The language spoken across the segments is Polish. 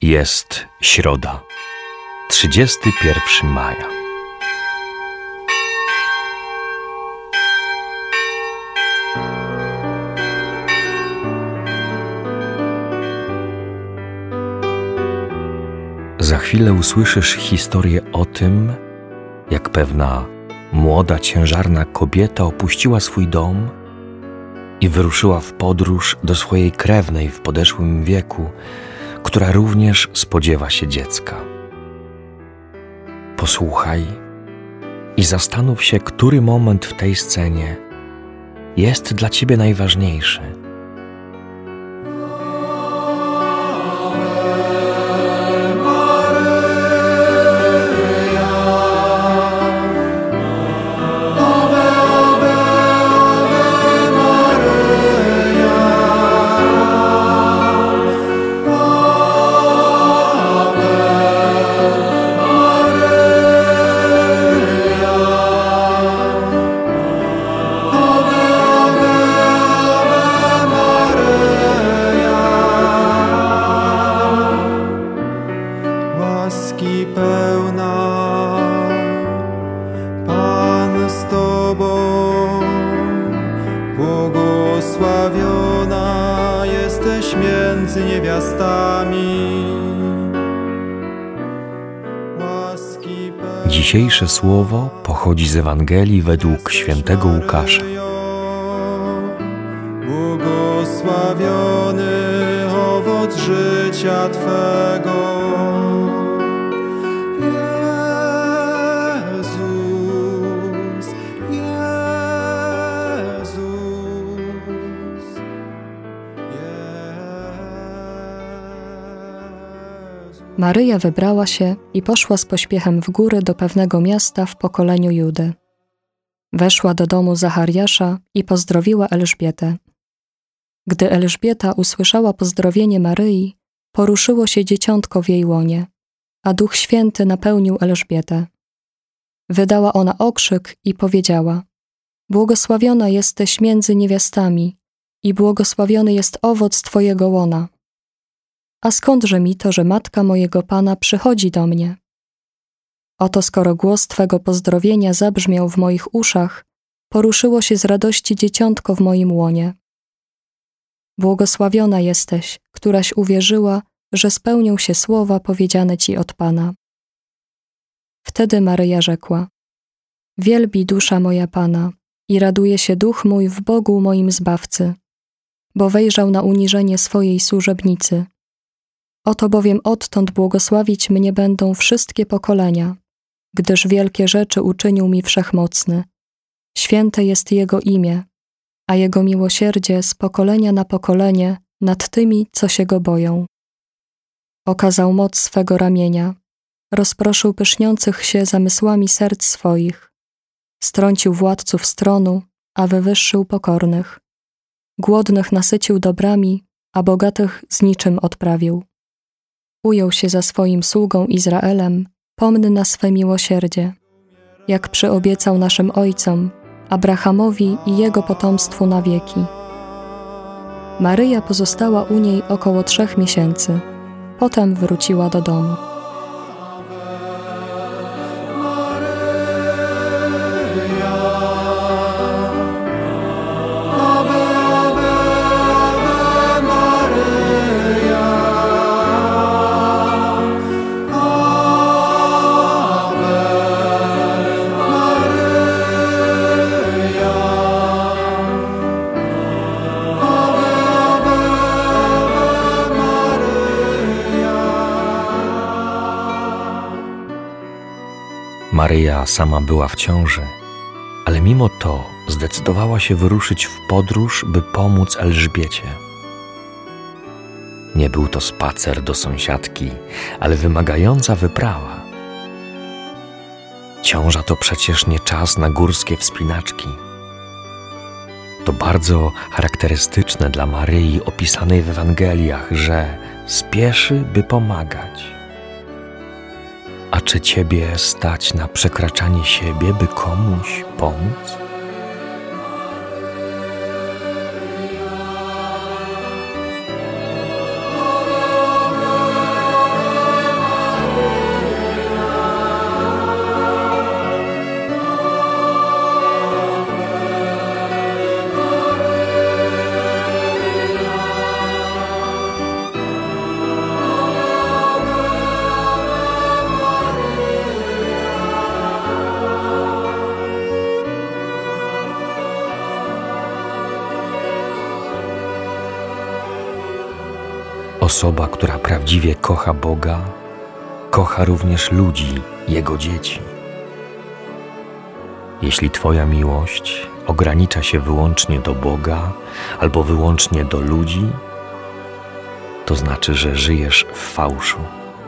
Jest środa, 31 maja. Za chwilę usłyszysz historię o tym, jak pewna młoda, ciężarna kobieta opuściła swój dom i wyruszyła w podróż do swojej krewnej w podeszłym wieku, która również spodziewa się dziecka. Posłuchaj i zastanów się, który moment w tej scenie jest dla ciebie najważniejszy. Łaski pełna, Pan z Tobą, błogosławiona jesteś między niewiastami. Łaski pełna, Dzisiejsze słowo pochodzi z Ewangelii według świętego Łukasza. Błogosławiony owoc życia Twego. Maryja wybrała się i poszła z pośpiechem w góry do pewnego miasta w pokoleniu Judy. Weszła do domu Zachariasza i pozdrowiła Elżbietę. Gdy Elżbieta usłyszała pozdrowienie Maryi, poruszyło się dzieciątko w jej łonie, a Duch Święty napełnił Elżbietę. Wydała ona okrzyk i powiedziała: Błogosławiona jesteś między niewiastami i błogosławiony jest owoc Twojego łona. A skądże mi to, że matka mojego Pana przychodzi do mnie? Oto skoro głos Twego pozdrowienia zabrzmiał w moich uszach, poruszyło się z radości dzieciątko w moim łonie. Błogosławiona jesteś, któraś uwierzyła, że spełnią się słowa powiedziane Ci od Pana. Wtedy Maryja rzekła: Wielbi dusza moja Pana i raduje się duch mój w Bogu moim Zbawcy, bo wejrzał na uniżenie swojej służebnicy. Oto bowiem odtąd błogosławić mnie będą wszystkie pokolenia, gdyż wielkie rzeczy uczynił mi Wszechmocny. Święte jest Jego imię, a Jego miłosierdzie z pokolenia na pokolenie nad tymi, co się Go boją. Okazał moc swego ramienia, rozproszył pyszniących się zamysłami serc swoich, strącił władców z tronu, a wywyższył pokornych. Głodnych nasycił dobrami, a bogatych z niczym odprawił. Ujął się za swoim sługą Izraelem, pomny na swe miłosierdzie, jak przyobiecał naszym ojcom, Abrahamowi i jego potomstwu na wieki. Maryja pozostała u niej około 3 miesięcy, potem wróciła do domu. Maryja sama była w ciąży, ale mimo to zdecydowała się wyruszyć w podróż, by pomóc Elżbiecie. Nie był to spacer do sąsiadki, ale wymagająca wyprawa. Ciąża to przecież nie czas na górskie wspinaczki. To bardzo charakterystyczne dla Maryi opisanej w Ewangeliach, że spieszy, by pomagać. A czy Ciebie stać na przekraczanie siebie, by komuś pomóc? Osoba, która prawdziwie kocha Boga, kocha również ludzi, Jego dzieci. Jeśli Twoja miłość ogranicza się wyłącznie do Boga albo wyłącznie do ludzi, to znaczy, że żyjesz w fałszu.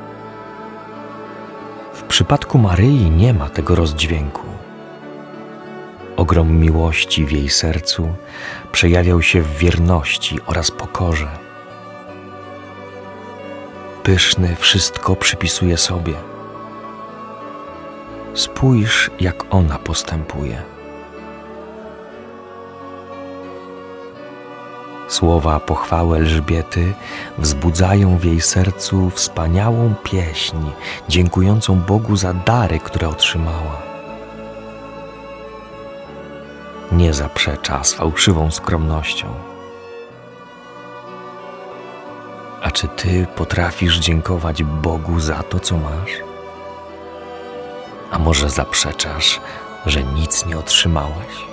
W przypadku Maryi nie ma tego rozdźwięku. Ogrom miłości w jej sercu przejawiał się w wierności oraz pokorze. Pyszny wszystko przypisuje sobie. Spójrz, jak ona postępuje. Słowa pochwały Elżbiety wzbudzają w jej sercu wspaniałą pieśń, dziękującą Bogu za dary, które otrzymała. Nie zaprzecza z fałszywą skromnością. A czy Ty potrafisz dziękować Bogu za to, co masz? A może zaprzeczasz, że nic nie otrzymałeś?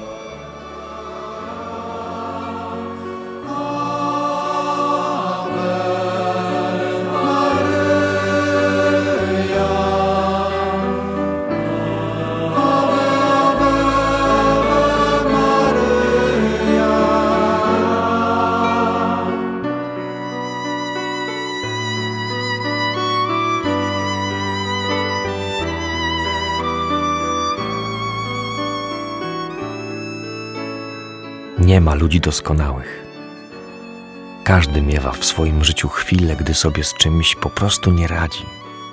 Nie ma ludzi doskonałych. Każdy miewa w swoim życiu chwilę, gdy sobie z czymś po prostu nie radzi.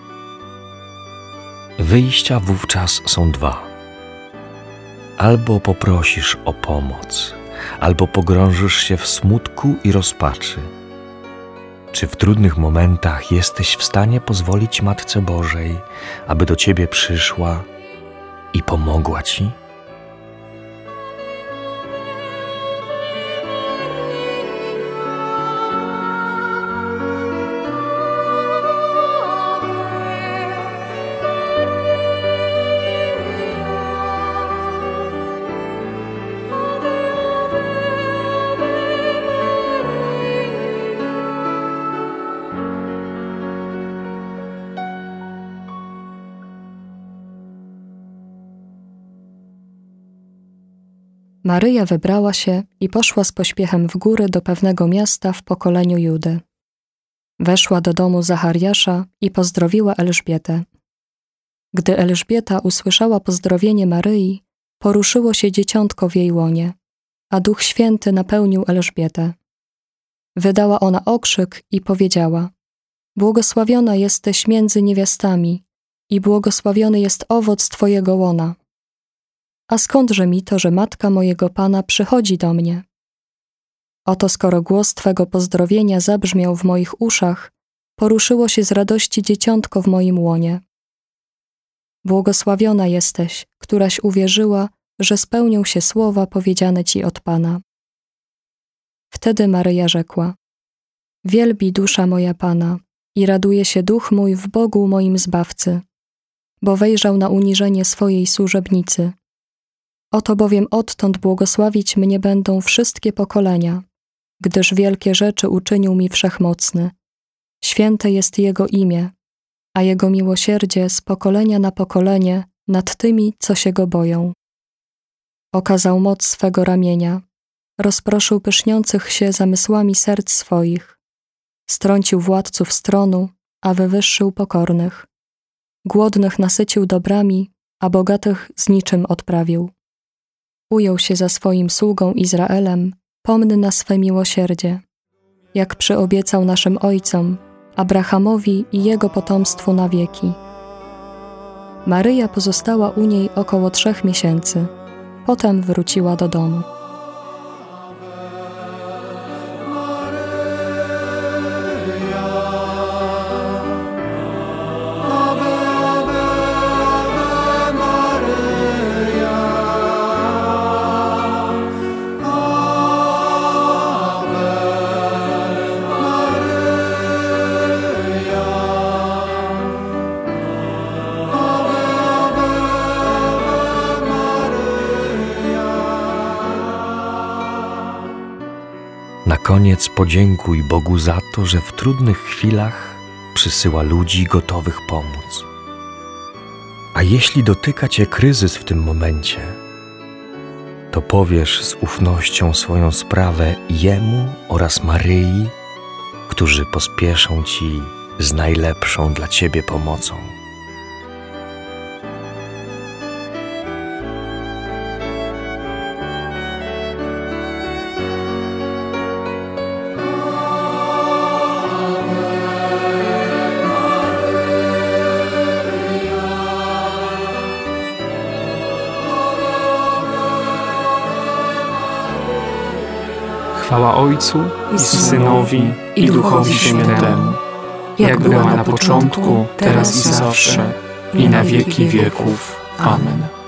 Wyjścia wówczas są dwa. Albo poprosisz o pomoc, albo pogrążysz się w smutku i rozpaczy. Czy w trudnych momentach jesteś w stanie pozwolić Matce Bożej, aby do Ciebie przyszła i pomogła Ci? Maryja wybrała się i poszła z pośpiechem w góry do pewnego miasta w pokoleniu Judy. Weszła do domu Zachariasza i pozdrowiła Elżbietę. Gdy Elżbieta usłyszała pozdrowienie Maryi, poruszyło się dzieciątko w jej łonie, a Duch Święty napełnił Elżbietę. Wydała ona okrzyk i powiedziała: Błogosławiona jesteś między niewiastami i błogosławiony jest owoc Twojego łona. A skądże mi to, że matka mojego Pana przychodzi do mnie? Oto skoro głos Twego pozdrowienia zabrzmiał w moich uszach, poruszyło się z radości dzieciątko w moim łonie. Błogosławiona jesteś, któraś uwierzyła, że spełnią się słowa powiedziane Ci od Pana. Wtedy Maryja rzekła: Wielbi dusza moja Pana i raduje się duch mój w Bogu moim Zbawcy, bo wejrzał na uniżenie swojej służebnicy. Oto bowiem odtąd błogosławić mnie będą wszystkie pokolenia, gdyż wielkie rzeczy uczynił mi Wszechmocny. Święte jest Jego imię, a Jego miłosierdzie z pokolenia na pokolenie nad tymi, co się Go boją. Okazał moc swego ramienia, rozproszył pyszniących się zamysłami serc swoich, strącił władców z tronu, a wywyższył pokornych. Głodnych nasycił dobrami, a bogatych z niczym odprawił. Ujął się za swoim sługą Izraelem, pomny na swe miłosierdzie, jak przyobiecał naszym ojcom, Abrahamowi i jego potomstwu na wieki. Maryja pozostała u niej około 3 miesięcy, potem wróciła do domu. koniec podziękuj Bogu za to, że w trudnych chwilach przysyła ludzi gotowych pomóc. A jeśli dotyka cię kryzys w tym momencie, to powiesz z ufnością swoją sprawę Jemu oraz Maryi, którzy pospieszą ci z najlepszą dla ciebie pomocą. Chwała Ojcu i Synowi i Duchowi Świętemu, jak była na początku, teraz i zawsze, i na wieki wieków. Amen.